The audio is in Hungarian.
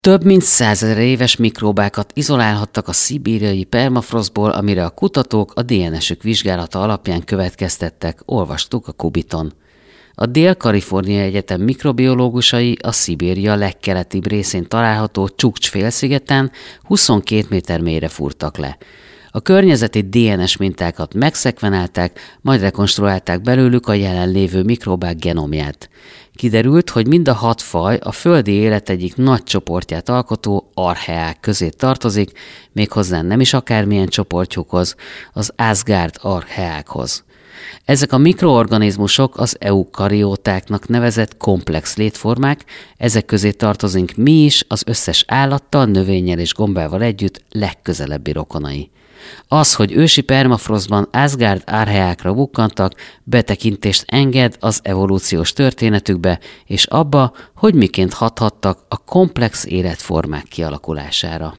Több mint 100 000 éves mikróbákat izolálhattak a szibériai permafrostból, amire a kutatók a DNS-ük vizsgálata alapján következtettek, olvastuk a Kubiton. A Dél-Kalifornia Egyetem mikrobiológusai a Szibéria legkeletibb részén található Csukcs-félszigeten 22 méter mélyre fúrtak le. A környezeti DNS mintákat megszekvenálták, majd rekonstruálták belőlük a jelenlévő mikróbák genomját. Kiderült, hogy mind a 6 faj a földi élet egyik nagy csoportját alkotó archeák közé tartozik, méghozzá nem is akármilyen csoportjukhoz, az Asgard archeákhoz. Ezek a mikroorganizmusok az eukariótáknak nevezett komplex létformák, ezek közé tartozunk mi is az összes állattal, növényel és gombával együtt legközelebbi rokonai. Az, hogy ősi permafrostban Asgard archeákra bukkantak, betekintést enged az evolúciós történetükbe, és abba, hogy miként hathattak a komplex életformák kialakulására.